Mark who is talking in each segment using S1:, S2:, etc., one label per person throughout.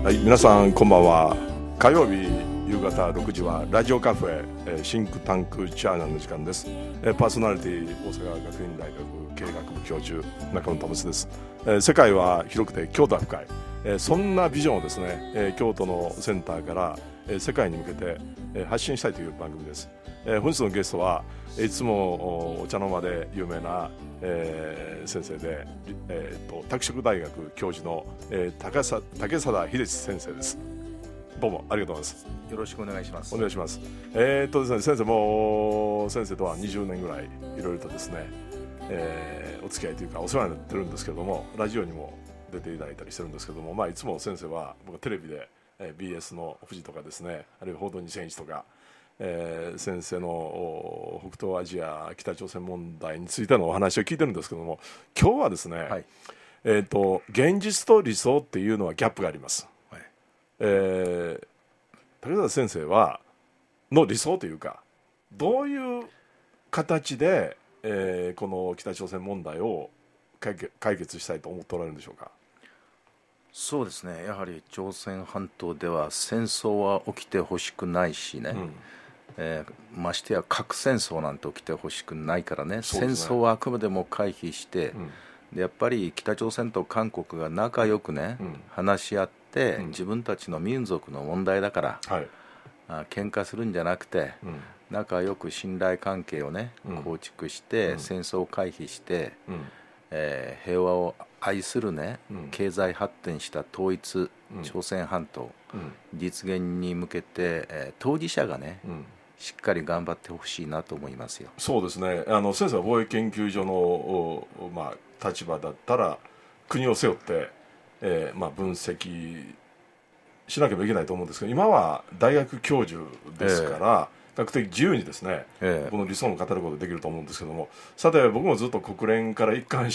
S1: はい、皆さんこんばんは。火曜日夕方6時はラジオカフェ、シンクタンクチャーナルの時間です。パーソナリティ大阪学院大学経営学部教授中野保です。世界は広くて京都は深い、そんなビジョンをですね、京都のセンターから、世界に向けて、発信したいという番組です。本日のゲストはいつもお茶の間で有名な、先生で、拓殖大学教授の、竹貞秀先生です。どうもありがとうございます。
S2: よろしくお願いします。
S1: お願いします。ですね、先生も先生とは20年ぐらいいろいろとですね、お付き合いというかお世話になってるんですけれども、ラジオにも出ていただいたりしてるんですけども、いつも先生は僕はテレビで、BS の富士とかですね、あるいは報道2001とか、先生の北東アジア北朝鮮問題についてのお話を聞いてるんですけども、今日はですね、はい、現実と理想っていうのはギャップがあります。はい、武田先生はの理想というか、どういう形で、この北朝鮮問題を解決したいと思っておられるんでしょうか。
S2: そうですね、やはり朝鮮半島では戦争は起きてほしくないしね、ましてや核戦争なんて起きてほしくないからね、戦争はあくまでも回避して、でやっぱり北朝鮮と韓国が仲良くね、話し合って、自分たちの民族の問題だから、喧嘩するんじゃなくて、仲良く信頼関係をね、構築して、戦争を回避して、平和を愛するね、経済発展した統一、朝鮮半島、実現に向けて、当事者がね、しっかり頑張ってほしいなと思いますよ。
S1: そうですね、先生は防衛研究所の、立場だったら国を背負って、分析しなければいけないと思うんですけど、今は大学教授ですから、比較的自由にですね、この理想を語ることができると思うんですけども、さて僕もずっと国連から一貫して、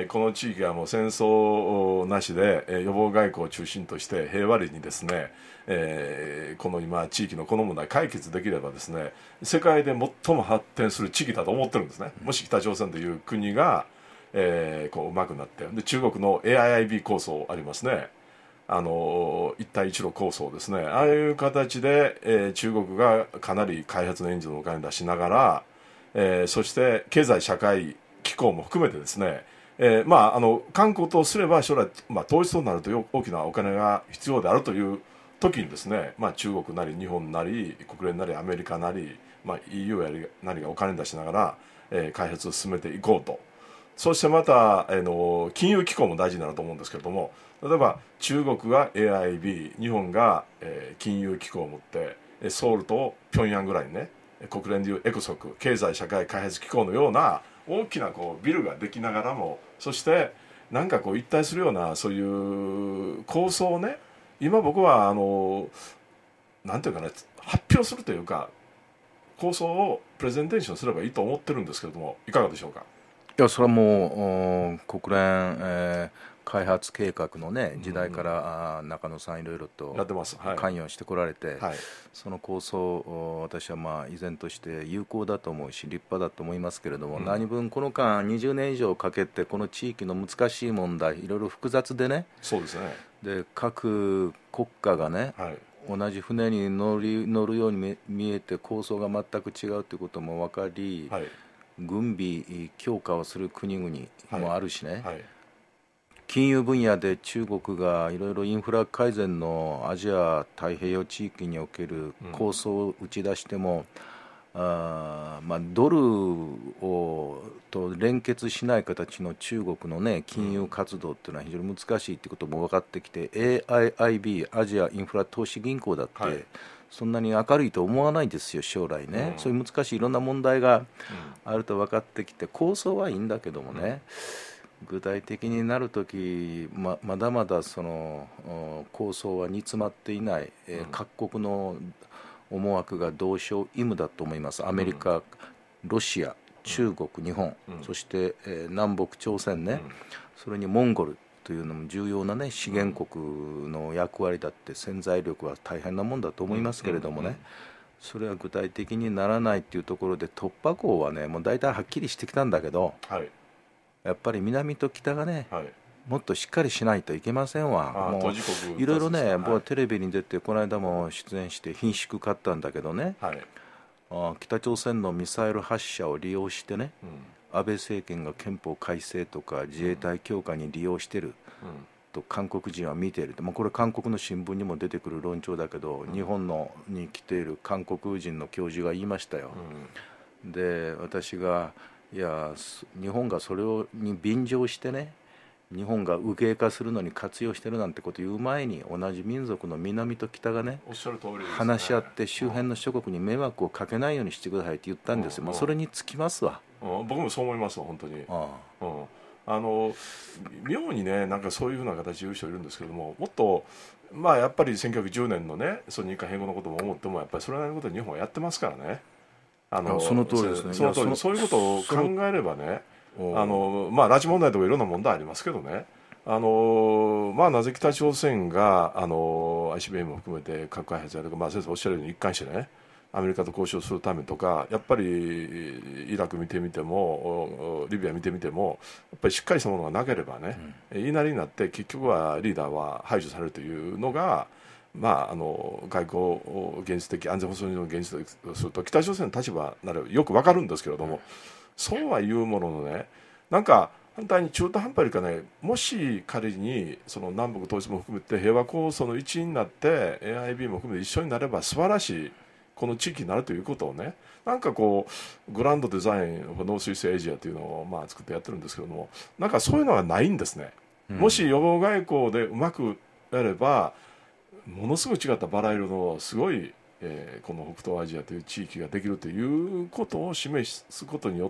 S1: この地域はもう戦争なしで、予防外交を中心として平和裏にですね、この今地域のこの問題解決できればですね、世界で最も発展する地域だと思ってるんですね。もし北朝鮮という国が、こう上手くなって、で中国の AIIB 構想ありますね、一帯一路構想ですね、ああいう形で、中国がかなり開発の援助のお金を出しながら、そして経済社会機構も含めてですね、韓国とすれば将来、統一となると大きなお金が必要であるという時にですね、中国なり日本なり国連なりアメリカなり、EU なりがお金出しながら、開発を進めていこうと。そしてまた、金融機構も大事になると思うんですけれども、例えば中国が AIB、 日本が、金融機構を持ってソウルと平壌ぐらいにね、国連でいうエコソク経済社会開発機構のような大きなこうビルができながらも、そしてなんかこう一体するようなそういう構想をね、今僕はなんていうかね、発表するというか構想をプレゼンテーションすればいいと思ってるんですけれども、いかがでしょうか。
S2: いや、それはもう国連、開発計画の、ね、時代から、中野さんいろいろと関与してこられて、その構想、私は依然として有効だと思うし立派だと思いますけれども、何分この間20年以上かけてこの地域の難しい問題、いろいろ複雑でね、
S1: そうですね、で
S2: 各国家がね、同じ船に乗るように見えて構想が全く違うということも分かり、軍備強化をする国々もあるしね、金融分野で中国がいろいろインフラ改善のアジア太平洋地域における構想を打ち出しても、ドルと連結しない形の中国の、ね、金融活動っていうのは非常に難しいということも分かってきて、AIIB アジアインフラ投資銀行だって、そんなに明るいと思わないんですよ、将来ね。そういう難しいいろんな問題があると分かってきて、構想はいいんだけどもね、具体的になるとき、まだまだその構想は煮詰まっていない、各国の思惑が同床異夢だと思います。アメリカ、ロシア、中国、日本、そして、南北朝鮮ね、それにモンゴルというのも重要な、ね、資源国の役割だって、潜在力は大変なもんだと思いますけれどもね、それは具体的にならないというところで、突破口はね、もう大体はっきりしてきたんだけど、やっぱり南と北がね、 もっとしっかりしないといけませんわ。もういろいろね、僕はテレビに出てこの間も出演して顰蹙買ったんだけどね、北朝鮮のミサイル発射を利用してね、安倍政権が憲法改正とか自衛隊強化に利用してると韓国人は見ている。これ韓国の新聞にも出てくる論調だけど、日本に来ている韓国人の教授が言いましたよ。で、私がいや日本がそれに便乗してね、日本が右傾化するのに活用してるなんてこと言う前に、同じ民族の南と北がね、話し合って周辺の諸国に迷惑をかけないようにしてくださいって言ったんですよ。それにつきますわ。
S1: 僕もそう思いますわ、本当に。妙にね、なんかそういうふうな形で言う人いるんですけども、もっとやっぱり1910年のね、その日韓併合のことも思っても、やっぱりそれなりのことを日本はやってますからね。
S2: その通りですね。
S1: その通り、そういうことを考えればね、拉致問題とかいろんな問題ありますけどね、なぜ北朝鮮がICBM も含めて核開発やるか、先生おっしゃるように一貫してね、アメリカと交渉するためとか、やっぱりイラク見てみてもリビア見てみても、やっぱりしっかりしたものがなければね、言いなりになって結局はリーダーは排除されるというのが、外交現実的、安全保障上の現実的とすると北朝鮮の立場ならよくわかるんですけれども、そうは言うもののね、なんか反対に中途半端かね、もし仮にその南北統一も含めて平和構想の一員になって AIB も含めて一緒になれば素晴らしいこの地域になるということをね、なんかこうグランドデザインノースイーストエイジアというのを作ってやってるんですけども、なんかそういうのがないんですね。もし予防外交でうまくやれば、ものすごい違ったバラ色のすごい、この北東アジアという地域ができるということを示すことによって、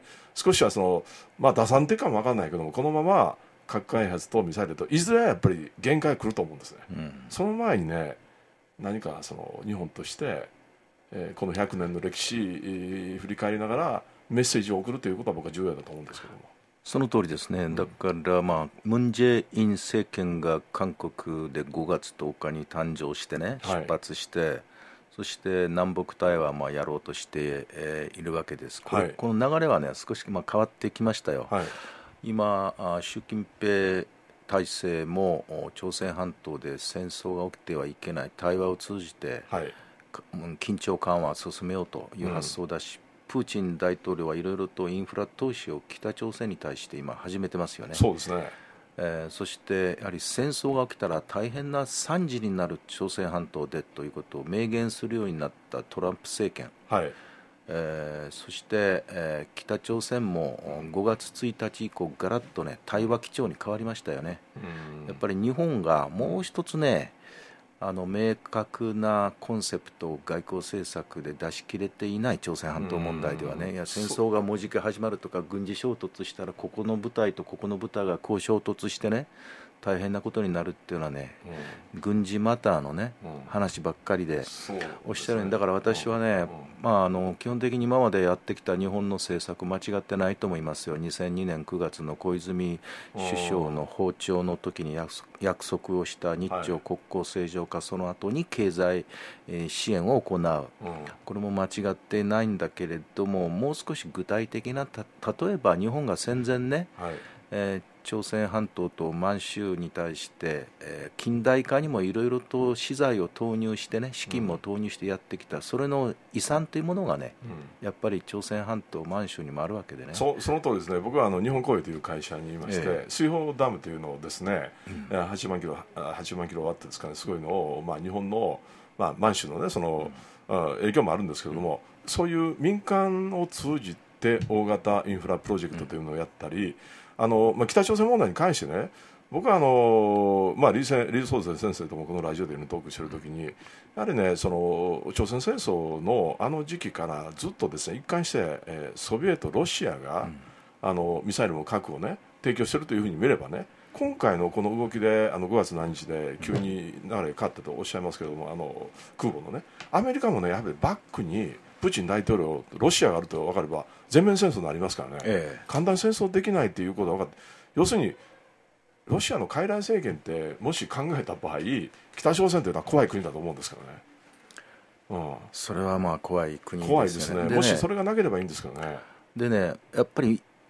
S1: 少しはその、打算的かも分かんないけども、このまま核開発とミサイルといずれはやっぱり限界が来ると思うんですね。その前にね、何かその日本として、この100年の歴史、振り返りながらメッセージを送るということは僕は重要だと思うんですけども。
S2: その通りですね。だからムン・ジェイン政権が韓国で5月10日に誕生してね、出発して、そして南北対話やろうとしているわけです。この流れはね、少し変わってきましたよ。今習近平体制も朝鮮半島で戦争が起きてはいけない、対話を通じて、緊張緩和を進めようという発想だし、プーチン大統領はいろいろとインフラ投資を北朝鮮に対して今始めてますよね。
S1: そうですね。
S2: そしてやはり戦争が起きたら大変な惨事になる朝鮮半島でということを明言するようになったトランプ政権、そして、北朝鮮も5月1日以降ガラッとね、対話基調に変わりましたよね。やっぱり日本がもう一つね、明確なコンセプトを外交政策で出し切れていない朝鮮半島問題ではね、戦争がもうじき始まるとか軍事衝突したらここの部隊とここの部隊がこう衝突してね、大変なことになるっていうのはね、軍事マターのね、話ばっかりでおっしゃるように、だから私はね、基本的に今までやってきた日本の政策間違ってないと思いますよ。2002年9月の小泉首相の訪朝の時に約束をした日朝国交正常化、その後に経済支援を行う、これも間違ってないんだけれども、もう少し具体的な、例えば日本が戦前ね、朝鮮半島と満州に対して、近代化にもいろいろと資材を投入してね、資金も投入してやってきた、それの遺産というものがね、やっぱり朝鮮半島満州にもあるわけでね。
S1: その通りですね。僕は日本工業という会社にいまして、水泡ダムというのをですね、8万キロワットですかね、すごいのを、日本の、満州のね、その、影響もあるんですけれども、そういう民間を通じて大型インフラプロジェクトというのをやったり、北朝鮮問題に関してね、僕は李相哲先生ともこのラジオでトークしているときに、やはりね、その朝鮮戦争の時期からずっとですね、一貫して、ソビエト、ロシアが、ミサイルも核をね提供しているというふうに見ればね、今回のこの動きで5月何日で急に流れ変わったとおっしゃいますけれども、空母のね、アメリカもね、やはりバックにプーチン大統領、ロシアがあると分かれば全面戦争になりますからね、簡単に戦争できないということが分かって、要するにロシアの傀儡政権ってもし考えた場合、北朝鮮というのは怖い国だと思うんですからね。
S2: それは怖い国ですね。
S1: 怖いですね。もしそれがなければいいんですけどね。
S2: でね、やっぱり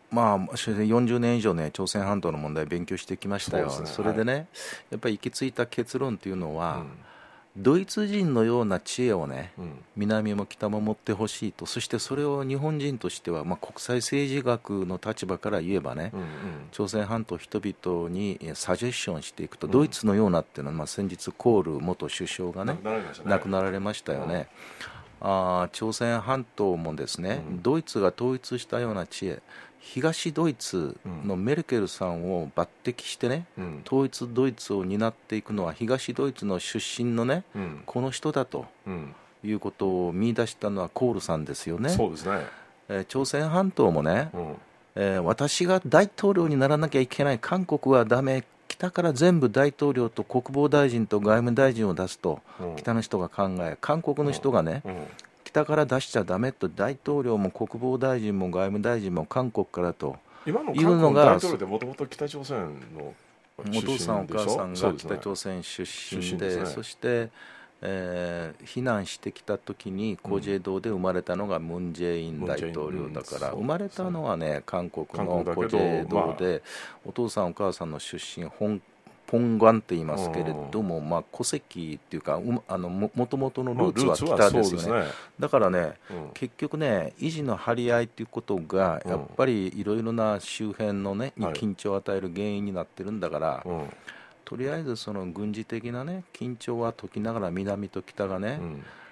S2: まあ、40年以上ね、朝鮮半島の問題を勉強してきましたよ。 それでね、やっぱり行き着いた結論というのは、ドイツ人のような知恵をね、南も北も持ってほしいと。そしてそれを日本人としては、国際政治学の立場から言えばね、朝鮮半島人々にサジェッションしていくと、ドイツのようなっていうのは、先日コール元首相がね亡くなられましたよね。朝鮮半島もですね、ドイツが統一したような知恵、東ドイツのメルケルさんを抜擢してね、統一ドイツを担っていくのは東ドイツの出身のね、この人だということを見出したのはコールさんですよね。
S1: そうですね。
S2: 朝鮮半島もね、私が大統領にならなきゃいけない、韓国はダメ、北から全部大統領と国防大臣と外務大臣を出すと、北の人が考え、韓国の人がね、北から出しちゃダメと、大統領も国防大臣も外務大臣も韓国からと
S1: 今の韓国の大統領でもともと北朝鮮の
S2: お父さんお母さんが北朝鮮出身で、そして避難してきた時にコジェ道で生まれたのがムン・ジェイン大統領だから、生まれたのはね韓国のコジェ道で、お父さんお母さんの出身ポンガンって言いますけれども、戸籍っていうかもともとのルーツは北ですよね。だからね、結局ね、維持の張り合いということがやっぱりいろいろな周辺のねに緊張を与える原因になってるんだから、とりあえずその軍事的なね緊張は解きながら、南と北がね、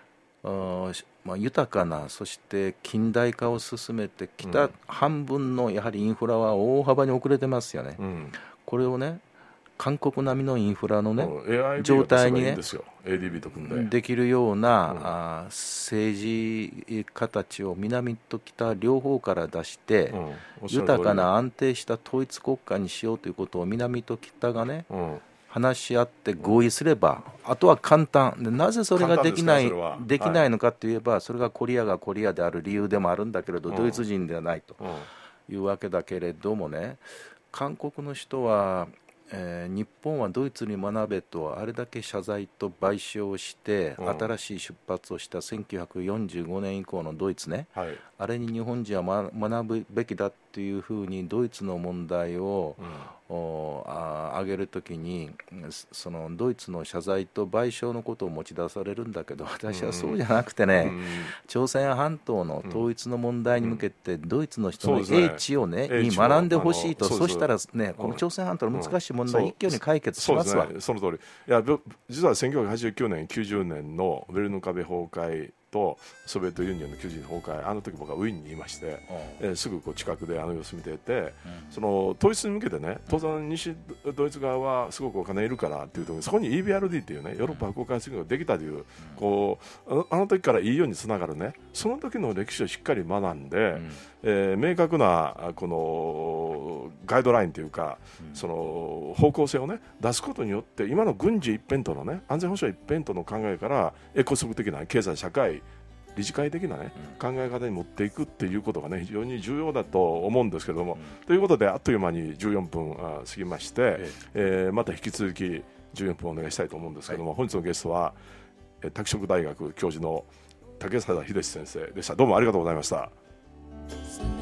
S2: 豊かな、そして近代化を進めて、北半分のやはりインフラは大幅に遅れてますよね。これをね、韓国並みのインフラのね、状態にねできるような、政治形を南と北両方から出して、豊かな安定した統一国家にしようということを南と北がね、話し合って合意すれば、あとは簡単で、なぜそれができないのかといえば、それがコリアがコリアである理由でもあるんだけれど、ドイツ人ではないというわけだけれどもね、韓国の人は日本はドイツに学べとあれだけ謝罪と賠償をして、新しい出発をした1945年以降のドイツね、あれに日本人は学ぶべきだっていうふうにドイツの問題を、挙げるときに、そのドイツの謝罪と賠償のことを持ち出されるんだけど、私はそうじゃなくてね、朝鮮半島の統一の問題に向けて、ドイツの人の英知をね、に学んでほしいと。そしたらね、この朝鮮半島の難しい問題、一挙に解決しますわ。
S1: その通り。いや、実は1989年90年のベルヌ壁崩壊とソビエトユニオンの90年崩壊、あの時僕はウィーンにいまして、すぐ近くであの様子見ていて、その統一に向けてね、当然西ドイツ側はすごくお金いるからっていうところに、そこに EBRD っていうね、ヨーロッパ北欧開発ができたという、あの時からいいようにつながるね、その時の歴史をしっかり学んで、明確なこのガイドラインというか、その方向性をね出すことによって、今の軍事一辺倒のね、安全保障一辺倒の考えからエコ速的な経済社会理事会的な、ね、考え方に持っていくっていうことが、ね、非常に重要だと思うんですけれども、ということであっという間に14分過ぎまして、また引き続き14分お願いしたいと思うんですけれども、本日のゲストは拓殖大学教授の竹貞秀先生でした。どうもありがとうございました。